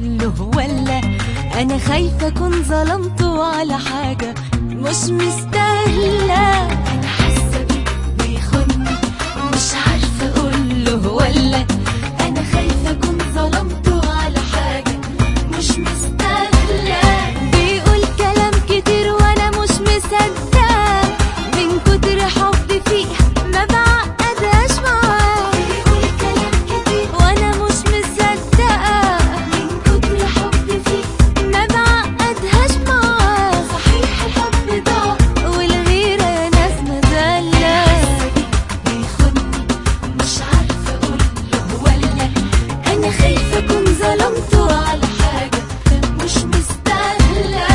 اقوله، ولا انا خايفة اكون ظلمته على حاجة مش مستاهلة. انا حاسة بيه بيخوني مش عارفة اقوله، ولا انا خايفة اكون ظلمته على حاجة مش مستاهلة. بيقول كلام كتير وانا مش مصدقة، من كتر حبي فيه ما بعقدهاش معاه. بيقول كلام كتير وانا مش مصدقة، من كتر حبي فيه ما بعقدهاش معاه. صحيح الحب ضاع والغيرة يا ناس مذلة. بيخوني مش عارفة اقوله، ولا انا خايفة اكون ظلمته على حاجة مش مستاهلة.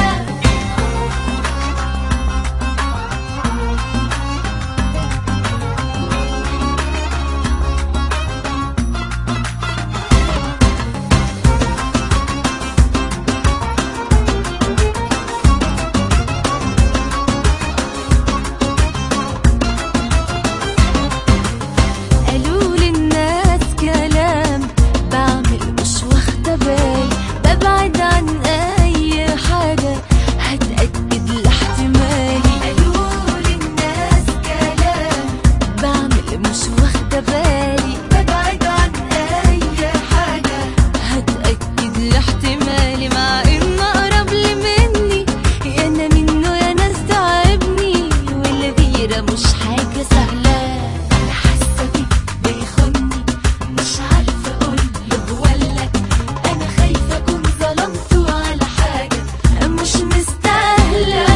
قالوا للناس كلام بعمل مش واخدة بالي، ببعد عن اي حاجة هتأكد لاحتمالي. قالوا للناس كلام بعمل مش واخدة بالي، ببعد عن اي حاجة هتأكد لاحتمالي. مع ان اقرب لي مني يا انا منه يا ناس تعبني، والغيرة مش حاجة سهلة. انا حاسة بيه بيخوني مش عارفة اقوله، ولا انا خايفة اكون ظلمته على حاجة مش مستاهلة.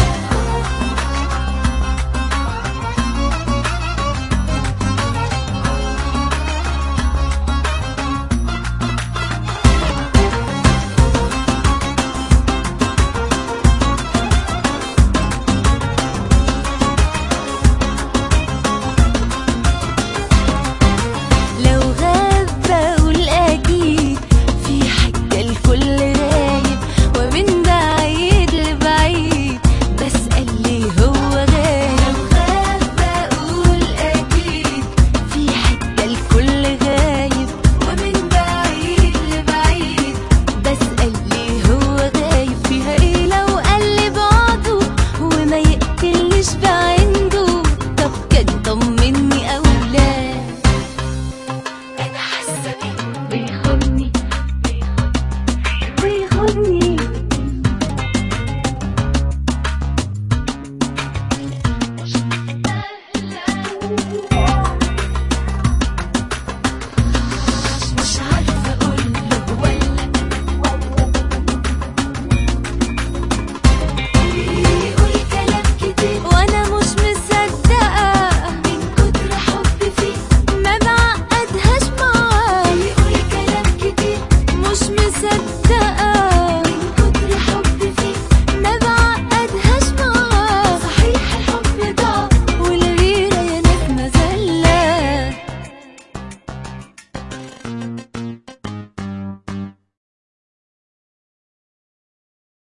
لو غاب بقول اكيد في حاجة الكل غايب، ومن بعيد لبعيد بسأل ليه هو غايب. لو غاب بقول اكيد في حاجة الكل غايب، ومن بعيد لبعيد بسأل ليه هو غايب. فيها ايه لو قال لي بعده وما يقتلنيش بعنده؟ طب كان طمني او لا. انا حاسة بيه بيخوني بيخوني مش عارفة اقوله، ولا بيقول كلام كتير وانا مش مصدقة، من كتر حبي فيه ما بعقدهاش معاه. بيقول كلام كتير مش مصدقة.